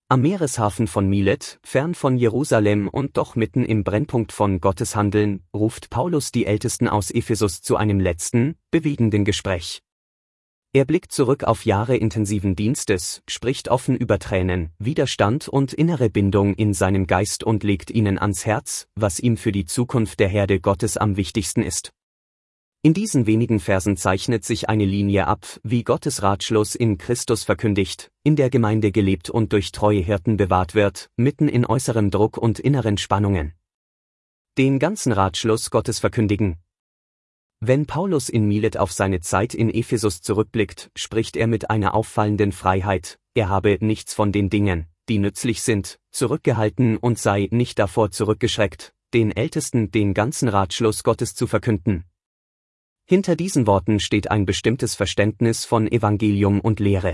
Am Meereshafen von Milet, fern von Jerusalem und doch mitten im Brennpunkt von Gottes Handeln, ruft Paulus die Ältesten aus Ephesus zu einem letzten, bewegenden Gespräch. Er blickt zurück auf Jahre intensiven Dienstes, spricht offen über Tränen, Widerstand und innere Bindung in seinem Geist und legt ihnen ans Herz, was ihm für die Zukunft der Herde Gottes am wichtigsten ist. In diesen wenigen Versen zeichnet sich eine Linie ab, wie Gottes Ratschluss in Christus verkündigt, in der Gemeinde gelebt und durch treue Hirten bewahrt wird, mitten in äußerem Druck und inneren Spannungen. Den ganzen Ratschluss Gottes verkündigen. Wenn Paulus in Milet auf seine Zeit in Ephesus zurückblickt, spricht er mit einer auffallenden Freiheit, er habe nichts von den Dingen, die nützlich sind, zurückgehalten und sei nicht davor zurückgeschreckt, den Ältesten den ganzen Ratschluss Gottes zu verkünden. Hinter diesen Worten steht ein bestimmtes Verständnis von Evangelium und Lehre.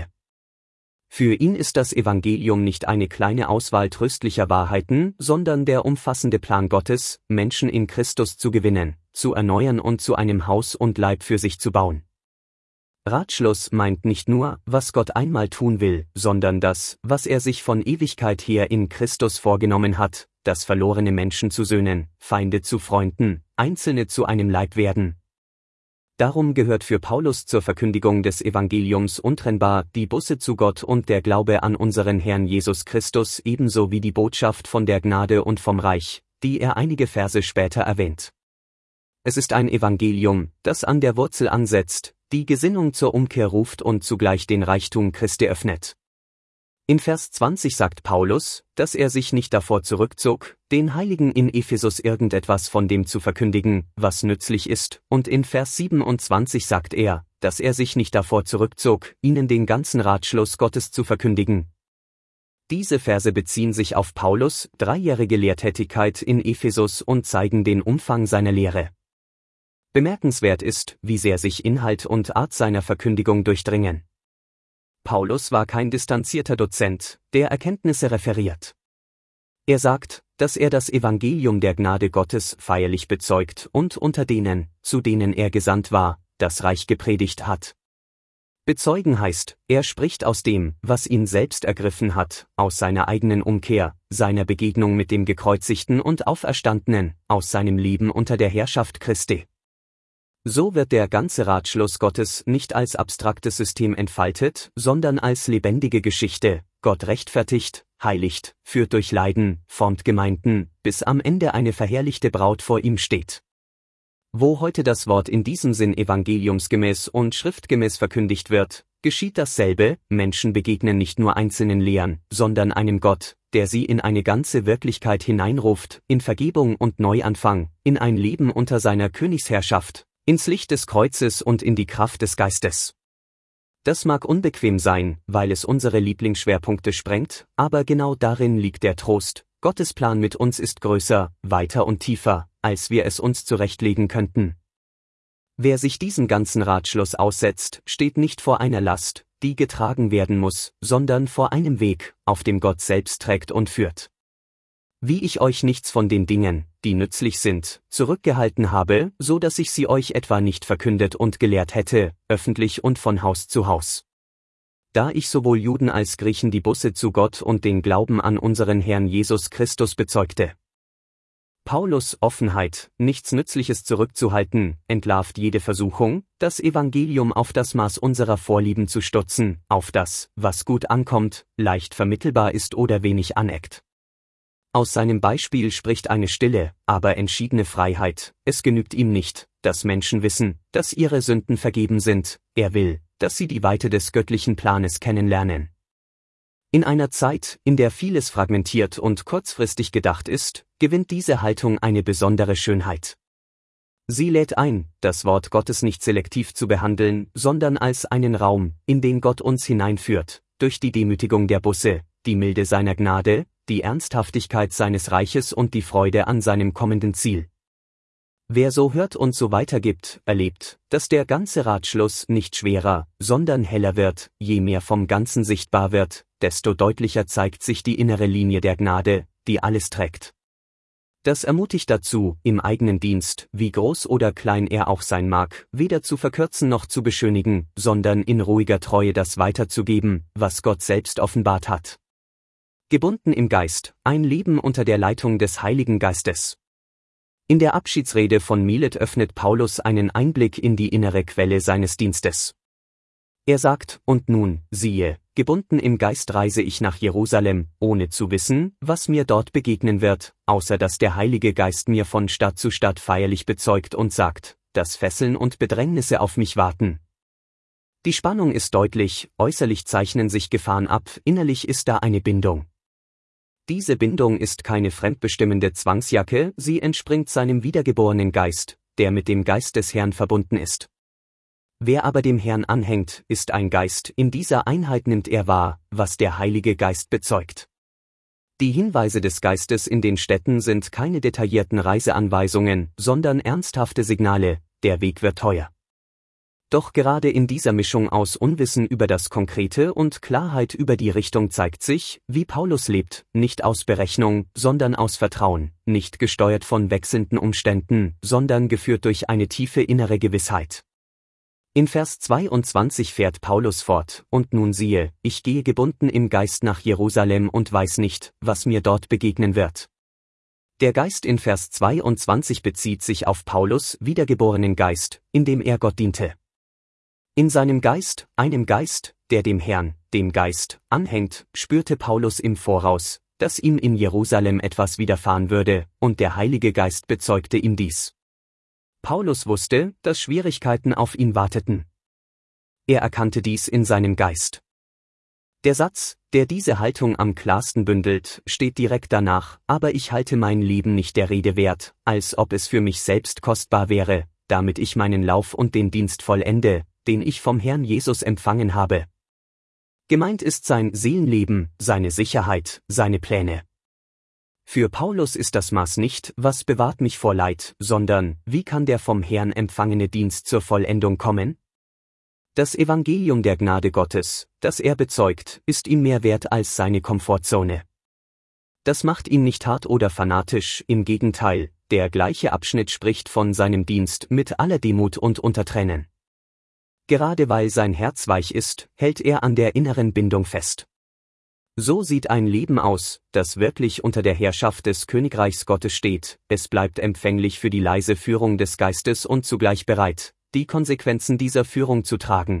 Für ihn ist das Evangelium nicht eine kleine Auswahl tröstlicher Wahrheiten, sondern der umfassende Plan Gottes, Menschen in Christus zu gewinnen, zu erneuern und zu einem Haus und Leib für sich zu bauen. Ratschluss meint nicht nur, was Gott einmal tun will, sondern das, was er sich von Ewigkeit her in Christus vorgenommen hat, dass verlorene Menschen zu Söhnen, Feinde zu Freunden, Einzelne zu einem Leib werden. Darum gehört für Paulus zur Verkündigung des Evangeliums untrennbar die Buße zu Gott und der Glaube an unseren Herrn Jesus Christus ebenso wie die Botschaft von der Gnade und vom Reich, die er einige Verse später erwähnt. Es ist ein Evangelium, das an der Wurzel ansetzt, die Gesinnung zur Umkehr ruft und zugleich den Reichtum Christi öffnet. In Vers 20 sagt Paulus, dass er sich nicht davor zurückzog, den Heiligen in Ephesus irgendetwas von dem zu verkündigen, was nützlich ist, und in Vers 27 sagt er, dass er sich nicht davor zurückzog, ihnen den ganzen Ratschluss Gottes zu verkündigen. Diese Verse beziehen sich auf Paulus' 3-jährige Lehrtätigkeit in Ephesus und zeigen den Umfang seiner Lehre. Bemerkenswert ist, wie sehr sich Inhalt und Art seiner Verkündigung durchdringen. Paulus war kein distanzierter Dozent, der Erkenntnisse referiert. Er sagt, dass er das Evangelium der Gnade Gottes feierlich bezeugt und unter denen, zu denen er gesandt war, das Reich gepredigt hat. Bezeugen heißt, er spricht aus dem, was ihn selbst ergriffen hat, aus seiner eigenen Umkehr, seiner Begegnung mit dem Gekreuzigten und Auferstandenen, aus seinem Leben unter der Herrschaft Christi. So wird der ganze Ratschluss Gottes nicht als abstraktes System entfaltet, sondern als lebendige Geschichte. Gott rechtfertigt, heiligt, führt durch Leiden, formt Gemeinden, bis am Ende eine verherrlichte Braut vor ihm steht. Wo heute das Wort in diesem Sinn evangeliumsgemäß und schriftgemäß verkündigt wird, geschieht dasselbe, Menschen begegnen nicht nur einzelnen Lehren, sondern einem Gott, der sie in eine ganze Wirklichkeit hineinruft, in Vergebung und Neuanfang, in ein Leben unter seiner Königsherrschaft, ins Licht des Kreuzes und in die Kraft des Geistes. Das mag unbequem sein, weil es unsere Lieblingsschwerpunkte sprengt, aber genau darin liegt der Trost. Gottes Plan mit uns ist größer, weiter und tiefer, als wir es uns zurechtlegen könnten. Wer sich diesem ganzen Ratschluss aussetzt, steht nicht vor einer Last, die getragen werden muss, sondern vor einem Weg, auf dem Gott selbst trägt und führt. Wie ich euch nichts von den Dingen, die nützlich sind, zurückgehalten habe, so dass ich sie euch etwa nicht verkündet und gelehrt hätte, öffentlich und von Haus zu Haus. Da ich sowohl Juden als Griechen die Buße zu Gott und den Glauben an unseren Herrn Jesus Christus bezeugte. Paulus' Offenheit, nichts Nützliches zurückzuhalten, entlarvt jede Versuchung, das Evangelium auf das Maß unserer Vorlieben zu stutzen, auf das, was gut ankommt, leicht vermittelbar ist oder wenig aneckt. Aus seinem Beispiel spricht eine stille, aber entschiedene Freiheit. Es genügt ihm nicht, dass Menschen wissen, dass ihre Sünden vergeben sind, er will, dass sie die Weite des göttlichen Planes kennenlernen. In einer Zeit, in der vieles fragmentiert und kurzfristig gedacht ist, gewinnt diese Haltung eine besondere Schönheit. Sie lädt ein, das Wort Gottes nicht selektiv zu behandeln, sondern als einen Raum, in den Gott uns hineinführt, durch die Demütigung der Buße, die Milde seiner Gnade, die Ernsthaftigkeit seines Reiches und die Freude an seinem kommenden Ziel. Wer so hört und so weitergibt, erlebt, dass der ganze Ratschluss nicht schwerer, sondern heller wird, je mehr vom Ganzen sichtbar wird, desto deutlicher zeigt sich die innere Linie der Gnade, die alles trägt. Das ermutigt dazu, im eigenen Dienst, wie groß oder klein er auch sein mag, weder zu verkürzen noch zu beschönigen, sondern in ruhiger Treue das weiterzugeben, was Gott selbst offenbart hat. Gebunden im Geist, ein Leben unter der Leitung des Heiligen Geistes. In der Abschiedsrede von Milet öffnet Paulus einen Einblick in die innere Quelle seines Dienstes. Er sagt, und nun, siehe, gebunden im Geist reise ich nach Jerusalem, ohne zu wissen, was mir dort begegnen wird, außer dass der Heilige Geist mir von Stadt zu Stadt feierlich bezeugt und sagt, dass Fesseln und Bedrängnisse auf mich warten. Die Spannung ist deutlich, äußerlich zeichnen sich Gefahren ab, innerlich ist da eine Bindung. Diese Bindung ist keine fremdbestimmende Zwangsjacke, sie entspringt seinem wiedergeborenen Geist, der mit dem Geist des Herrn verbunden ist. Wer aber dem Herrn anhängt, ist ein Geist, in dieser Einheit nimmt er wahr, was der Heilige Geist bezeugt. Die Hinweise des Geistes in den Städten sind keine detaillierten Reiseanweisungen, sondern ernsthafte Signale, der Weg wird teuer. Doch gerade in dieser Mischung aus Unwissen über das Konkrete und Klarheit über die Richtung zeigt sich, wie Paulus lebt, nicht aus Berechnung, sondern aus Vertrauen, nicht gesteuert von wechselnden Umständen, sondern geführt durch eine tiefe innere Gewissheit. In Vers 22 fährt Paulus fort, und nun siehe, ich gehe gebunden im Geist nach Jerusalem und weiß nicht, was mir dort begegnen wird. Der Geist in Vers 22 bezieht sich auf Paulus' wiedergeborenen Geist, in dem er Gott diente. In seinem Geist, einem Geist, der dem Herrn, dem Geist, anhängt, spürte Paulus im Voraus, dass ihm in Jerusalem etwas widerfahren würde, und der Heilige Geist bezeugte ihm dies. Paulus wusste, dass Schwierigkeiten auf ihn warteten. Er erkannte dies in seinem Geist. Der Satz, der diese Haltung am klarsten bündelt, steht direkt danach, aber ich halte mein Leben nicht der Rede wert, als ob es für mich selbst kostbar wäre, damit ich meinen Lauf und den Dienst vollende, den ich vom Herrn Jesus empfangen habe. Gemeint ist sein Seelenleben, seine Sicherheit, seine Pläne. Für Paulus ist das Maß nicht, was bewahrt mich vor Leid, sondern, wie kann der vom Herrn empfangene Dienst zur Vollendung kommen? Das Evangelium der Gnade Gottes, das er bezeugt, ist ihm mehr wert als seine Komfortzone. Das macht ihn nicht hart oder fanatisch, im Gegenteil, der gleiche Abschnitt spricht von seinem Dienst mit aller Demut und unter Tränen. Gerade weil sein Herz weich ist, hält er an der inneren Bindung fest. So sieht ein Leben aus, das wirklich unter der Herrschaft des Königreichs Gottes steht, es bleibt empfänglich für die leise Führung des Geistes und zugleich bereit, die Konsequenzen dieser Führung zu tragen.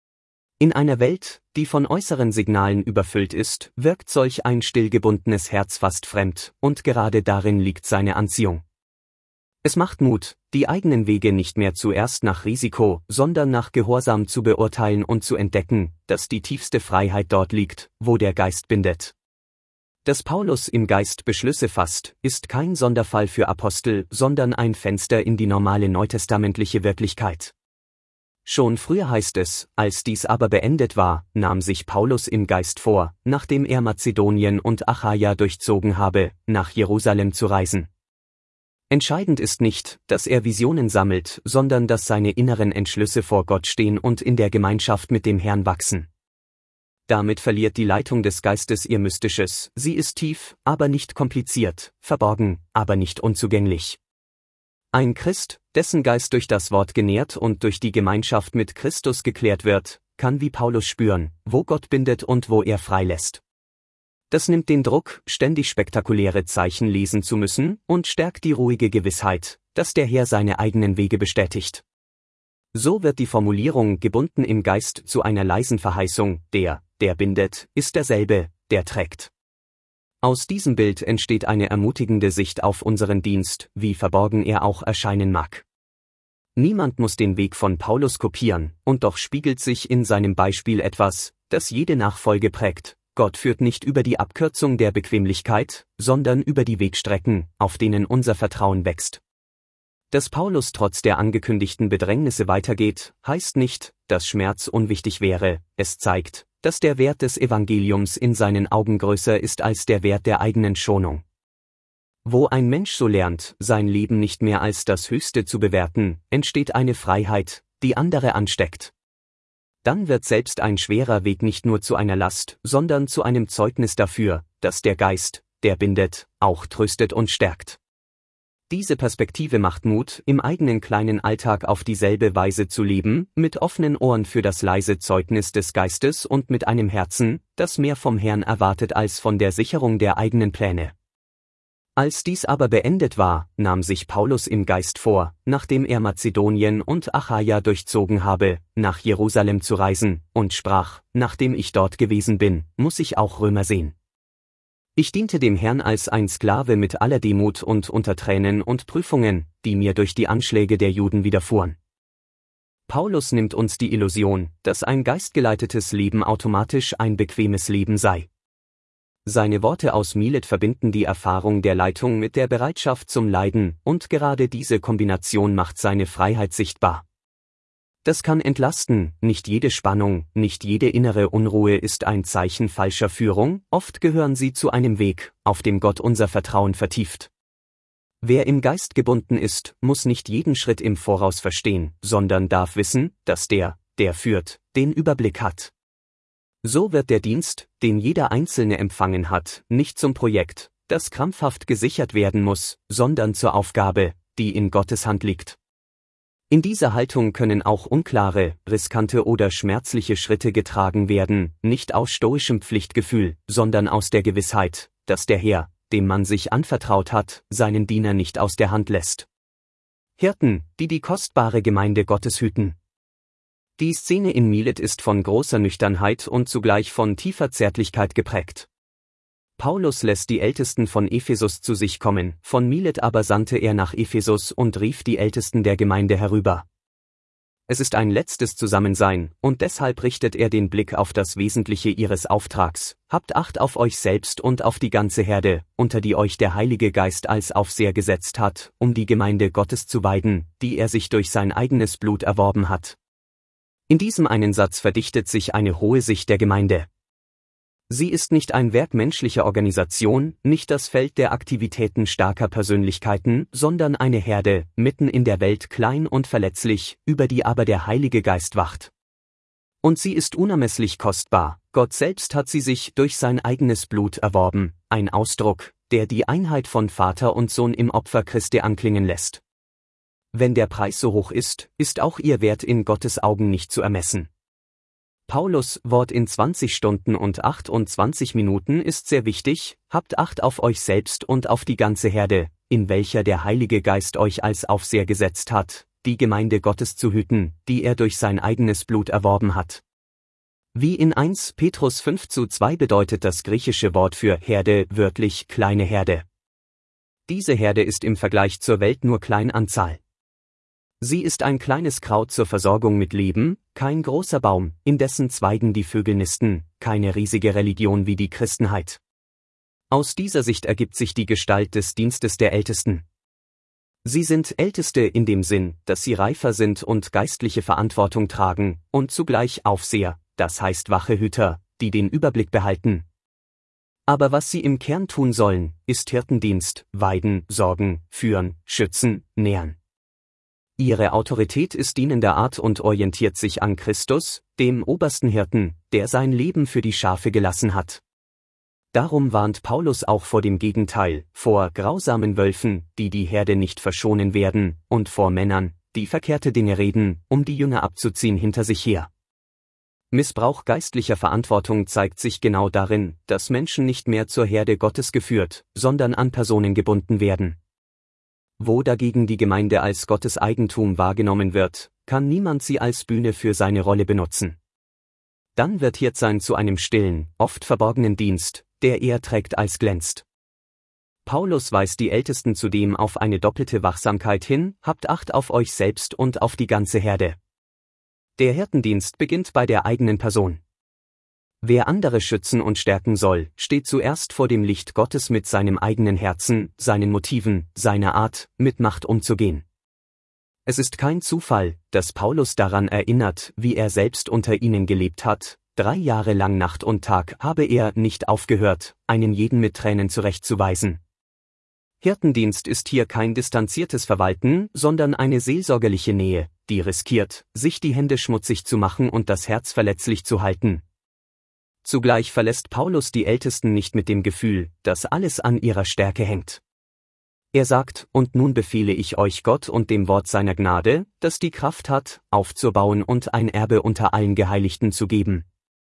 In einer Welt, die von äußeren Signalen überfüllt ist, wirkt solch ein stillgebundenes Herz fast fremd, und gerade darin liegt seine Anziehung. Es macht Mut, die eigenen Wege nicht mehr zuerst nach Risiko, sondern nach Gehorsam zu beurteilen und zu entdecken, dass die tiefste Freiheit dort liegt, wo der Geist bindet. Dass Paulus im Geist Beschlüsse fasst, ist kein Sonderfall für Apostel, sondern ein Fenster in die normale neutestamentliche Wirklichkeit. Schon früher heißt es, als dies aber beendet war, nahm sich Paulus im Geist vor, nachdem er Mazedonien und Achaia durchzogen habe, nach Jerusalem zu reisen. Entscheidend ist nicht, dass er Visionen sammelt, sondern dass seine inneren Entschlüsse vor Gott stehen und in der Gemeinschaft mit dem Herrn wachsen. Damit verliert die Leitung des Geistes ihr Mystisches, sie ist tief, aber nicht kompliziert, verborgen, aber nicht unzugänglich. Ein Christ, dessen Geist durch das Wort genährt und durch die Gemeinschaft mit Christus geklärt wird, kann wie Paulus spüren, wo Gott bindet und wo er freilässt. Das nimmt den Druck, ständig spektakuläre Zeichen lesen zu müssen, und stärkt die ruhige Gewissheit, dass der Herr seine eigenen Wege bestätigt. So wird die Formulierung gebunden im Geist zu einer leisen Verheißung, der bindet, ist derselbe, der trägt. Aus diesem Bild entsteht eine ermutigende Sicht auf unseren Dienst, wie verborgen er auch erscheinen mag. Niemand muss den Weg von Paulus kopieren, und doch spiegelt sich in seinem Beispiel etwas, das jede Nachfolge prägt. Gott führt nicht über die Abkürzung der Bequemlichkeit, sondern über die Wegstrecken, auf denen unser Vertrauen wächst. Dass Paulus trotz der angekündigten Bedrängnisse weitergeht, heißt nicht, dass Schmerz unwichtig wäre, es zeigt, dass der Wert des Evangeliums in seinen Augen größer ist als der Wert der eigenen Schonung. Wo ein Mensch so lernt, sein Leben nicht mehr als das Höchste zu bewerten, entsteht eine Freiheit, die andere ansteckt. Dann wird selbst ein schwerer Weg nicht nur zu einer Last, sondern zu einem Zeugnis dafür, dass der Geist, der bindet, auch tröstet und stärkt. Diese Perspektive macht Mut, im eigenen kleinen Alltag auf dieselbe Weise zu leben, mit offenen Ohren für das leise Zeugnis des Geistes und mit einem Herzen, das mehr vom Herrn erwartet als von der Sicherung der eigenen Pläne. Als dies aber beendet war, nahm sich Paulus im Geist vor, nachdem er Mazedonien und Achaia durchzogen habe, nach Jerusalem zu reisen, und sprach: Nachdem ich dort gewesen bin, muss ich auch Römer sehen. Ich diente dem Herrn als ein Sklave mit aller Demut und unter Tränen und Prüfungen, die mir durch die Anschläge der Juden widerfuhren. Paulus nimmt uns die Illusion, dass ein geistgeleitetes Leben automatisch ein bequemes Leben sei. Seine Worte aus Milet verbinden die Erfahrung der Leitung mit der Bereitschaft zum Leiden, und gerade diese Kombination macht seine Freiheit sichtbar. Das kann entlasten, nicht jede Spannung, nicht jede innere Unruhe ist ein Zeichen falscher Führung, oft gehören sie zu einem Weg, auf dem Gott unser Vertrauen vertieft. Wer im Geist gebunden ist, muss nicht jeden Schritt im Voraus verstehen, sondern darf wissen, dass der führt, den Überblick hat. So wird der Dienst, den jeder Einzelne empfangen hat, nicht zum Projekt, das krampfhaft gesichert werden muss, sondern zur Aufgabe, die in Gottes Hand liegt. In dieser Haltung können auch unklare, riskante oder schmerzliche Schritte getragen werden, nicht aus stoischem Pflichtgefühl, sondern aus der Gewissheit, dass der Herr, dem man sich anvertraut hat, seinen Diener nicht aus der Hand lässt. Hirten, die die kostbare Gemeinde Gottes hüten. Die Szene in Milet ist von großer Nüchternheit und zugleich von tiefer Zärtlichkeit geprägt. Paulus lässt die Ältesten von Ephesus zu sich kommen, von Milet aber sandte er nach Ephesus und rief die Ältesten der Gemeinde herüber. Es ist ein letztes Zusammensein, und deshalb richtet er den Blick auf das Wesentliche ihres Auftrags: Habt Acht auf euch selbst und auf die ganze Herde, unter die euch der Heilige Geist als Aufseher gesetzt hat, um die Gemeinde Gottes zu weiden, die er sich durch sein eigenes Blut erworben hat. In diesem einen Satz verdichtet sich eine hohe Sicht der Gemeinde. Sie ist nicht ein Werk menschlicher Organisation, nicht das Feld der Aktivitäten starker Persönlichkeiten, sondern eine Herde, mitten in der Welt klein und verletzlich, über die aber der Heilige Geist wacht. Und sie ist unermesslich kostbar, Gott selbst hat sie sich durch sein eigenes Blut erworben, ein Ausdruck, der die Einheit von Vater und Sohn im Opfer Christi anklingen lässt. Wenn der Preis so hoch ist, ist auch ihr Wert in Gottes Augen nicht zu ermessen. Paulus' Wort in 20 Stunden und 28 Minuten ist sehr wichtig: Habt Acht auf euch selbst und auf die ganze Herde, in welcher der Heilige Geist euch als Aufseher gesetzt hat, die Gemeinde Gottes zu hüten, die er durch sein eigenes Blut erworben hat. Wie in 1 Petrus 5:2 bedeutet das griechische Wort für Herde wörtlich kleine Herde. Diese Herde ist im Vergleich zur Welt nur klein an Zahl. Sie ist ein kleines Kraut zur Versorgung mit Leben, kein großer Baum, in dessen Zweigen die Vögel nisten, keine riesige Religion wie die Christenheit. Aus dieser Sicht ergibt sich die Gestalt des Dienstes der Ältesten. Sie sind Älteste in dem Sinn, dass sie reifer sind und geistliche Verantwortung tragen, und zugleich Aufseher, das heißt wache Hüter, die den Überblick behalten. Aber was sie im Kern tun sollen, ist Hirtendienst: Weiden, sorgen, führen, schützen, nähren. Ihre Autorität ist dienender Art und orientiert sich an Christus, dem obersten Hirten, der sein Leben für die Schafe gelassen hat. Darum warnt Paulus auch vor dem Gegenteil, vor grausamen Wölfen, die die Herde nicht verschonen werden, und vor Männern, die verkehrte Dinge reden, um die Jünger abzuziehen hinter sich her. Missbrauch geistlicher Verantwortung zeigt sich genau darin, dass Menschen nicht mehr zur Herde Gottes geführt, sondern an Personen gebunden werden. Wo dagegen die Gemeinde als Gottes Eigentum wahrgenommen wird, kann niemand sie als Bühne für seine Rolle benutzen. Dann wird Hirtsein zu einem stillen, oft verborgenen Dienst, der eher trägt als glänzt. Paulus weist die Ältesten zudem auf eine doppelte Wachsamkeit hin: Habt Acht auf euch selbst und auf die ganze Herde. Der Hirtendienst beginnt bei der eigenen Person. Wer andere schützen und stärken soll, steht zuerst vor dem Licht Gottes mit seinem eigenen Herzen, seinen Motiven, seiner Art, mit Macht umzugehen. Es ist kein Zufall, dass Paulus daran erinnert, wie er selbst unter ihnen gelebt hat: 3 Jahre lang Nacht und Tag habe er nicht aufgehört, einen jeden mit Tränen zurechtzuweisen. Hirtendienst ist hier kein distanziertes Verwalten, sondern eine seelsorgerliche Nähe, die riskiert, sich die Hände schmutzig zu machen und das Herz verletzlich zu halten. Zugleich verlässt Paulus die Ältesten nicht mit dem Gefühl, dass alles an ihrer Stärke hängt. Er sagt, und nun befehle ich euch Gott und dem Wort seiner Gnade, das die Kraft hat, aufzubauen und ein Erbe unter allen Geheiligten zu geben.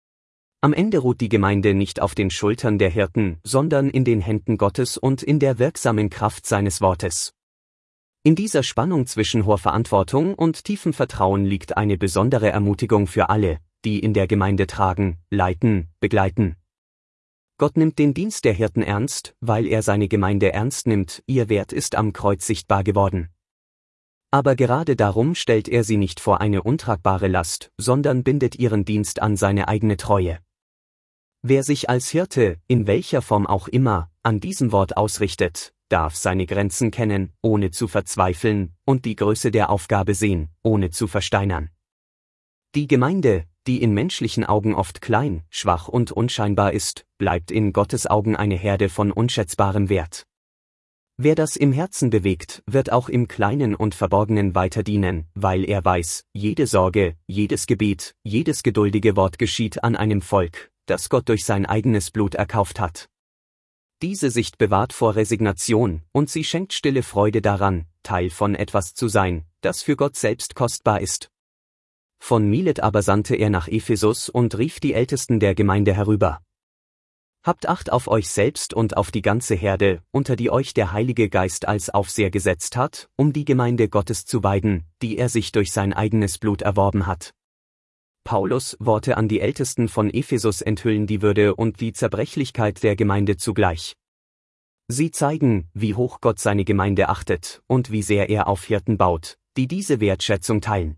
Am Ende ruht die Gemeinde nicht auf den Schultern der Hirten, sondern in den Händen Gottes und in der wirksamen Kraft seines Wortes. In dieser Spannung zwischen hoher Verantwortung und tiefem Vertrauen liegt eine besondere Ermutigung für alle, die in der Gemeinde tragen, leiten, begleiten. Gott nimmt den Dienst der Hirten ernst, weil er seine Gemeinde ernst nimmt, ihr Wert ist am Kreuz sichtbar geworden. Aber gerade darum stellt er sie nicht vor eine untragbare Last, sondern bindet ihren Dienst an seine eigene Treue. Wer sich als Hirte, in welcher Form auch immer, an diesem Wort ausrichtet, darf seine Grenzen kennen, ohne zu verzweifeln, und die Größe der Aufgabe sehen, ohne zu versteinern. Die Gemeinde, die in menschlichen Augen oft klein, schwach und unscheinbar ist, bleibt in Gottes Augen eine Herde von unschätzbarem Wert. Wer das im Herzen bewegt, wird auch im Kleinen und Verborgenen weiter dienen, weil er weiß, jede Sorge, jedes Gebet, jedes geduldige Wort geschieht an einem Volk, das Gott durch sein eigenes Blut erkauft hat. Diese Sicht bewahrt vor Resignation, und sie schenkt stille Freude daran, Teil von etwas zu sein, das für Gott selbst kostbar ist. Von Milet aber sandte er nach Ephesus und rief die Ältesten der Gemeinde herüber. Habt Acht auf euch selbst und auf die ganze Herde, unter die euch der Heilige Geist als Aufseher gesetzt hat, um die Gemeinde Gottes zu weiden, die er sich durch sein eigenes Blut erworben hat. Paulus' Worte an die Ältesten von Ephesus enthüllen die Würde und die Zerbrechlichkeit der Gemeinde zugleich. Sie zeigen, wie hoch Gott seine Gemeinde achtet und wie sehr er auf Hirten baut, die diese Wertschätzung teilen.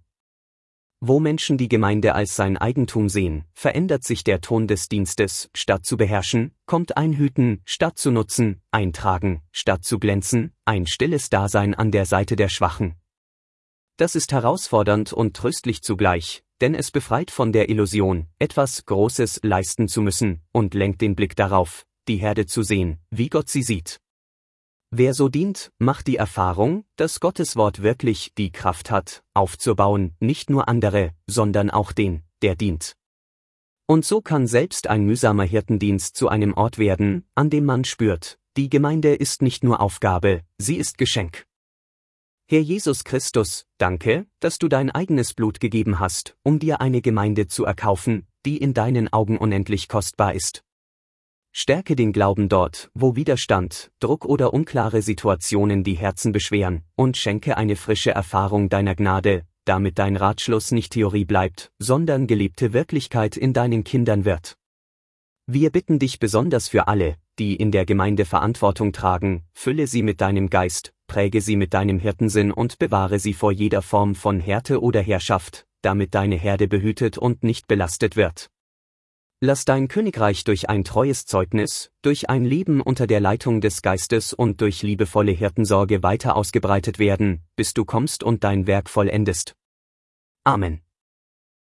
Wo Menschen die Gemeinde als sein Eigentum sehen, verändert sich der Ton des Dienstes, statt zu beherrschen, kommt ein Hüten, statt zu nutzen, ein Tragen, statt zu glänzen, ein stilles Dasein an der Seite der Schwachen. Das ist herausfordernd und tröstlich zugleich, denn es befreit von der Illusion, etwas Großes leisten zu müssen, und lenkt den Blick darauf, die Herde zu sehen, wie Gott sie sieht. Wer so dient, macht die Erfahrung, dass Gottes Wort wirklich die Kraft hat, aufzubauen, nicht nur andere, sondern auch den, der dient. Und so kann selbst ein mühsamer Hirtendienst zu einem Ort werden, an dem man spürt, die Gemeinde ist nicht nur Aufgabe, sie ist Geschenk. Herr Jesus Christus, danke, dass du dein eigenes Blut gegeben hast, um dir eine Gemeinde zu erkaufen, die in deinen Augen unendlich kostbar ist. Stärke den Glauben dort, wo Widerstand, Druck oder unklare Situationen die Herzen beschweren, und schenke eine frische Erfahrung deiner Gnade, damit dein Ratschluss nicht Theorie bleibt, sondern gelebte Wirklichkeit in deinen Kindern wird. Wir bitten dich besonders für alle, die in der Gemeinde Verantwortung tragen, fülle sie mit deinem Geist, präge sie mit deinem Hirtensinn und bewahre sie vor jeder Form von Härte oder Herrschaft, damit deine Herde behütet und nicht belastet wird. Lass dein Königreich durch ein treues Zeugnis, durch ein Leben unter der Leitung des Geistes und durch liebevolle Hirtensorge weiter ausgebreitet werden, bis du kommst und dein Werk vollendest. Amen.